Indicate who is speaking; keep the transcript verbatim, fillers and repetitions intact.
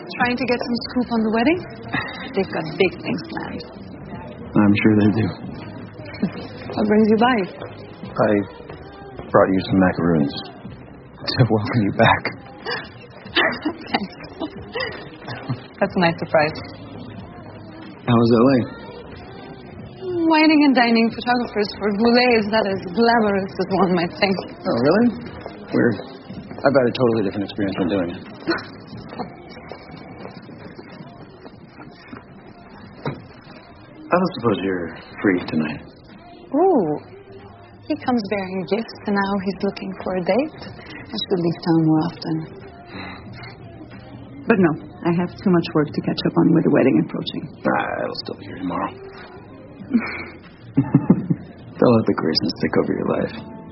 Speaker 1: Trying to get some scoop on the wedding? They've got big things planned.
Speaker 2: I'm sure they do.
Speaker 1: What brings you by?
Speaker 2: I brought you some macaroons to welcome you back.
Speaker 1: Thanks. That's a nice surprise.
Speaker 2: How was L A?
Speaker 1: Wining and dining photographers for Goulet is not as glamorous as one might think.
Speaker 2: Oh, really? Weird. I've had a totally different experience when doing it. I don't suppose you're free tonight.
Speaker 1: Ooh. He comes bearing gifts, and now he's looking for a date. I should leave town more often. But no, I have too much work to catch up on with the wedding approaching.
Speaker 2: I'll still be here tomorrow. Don't let the craziness take over your life.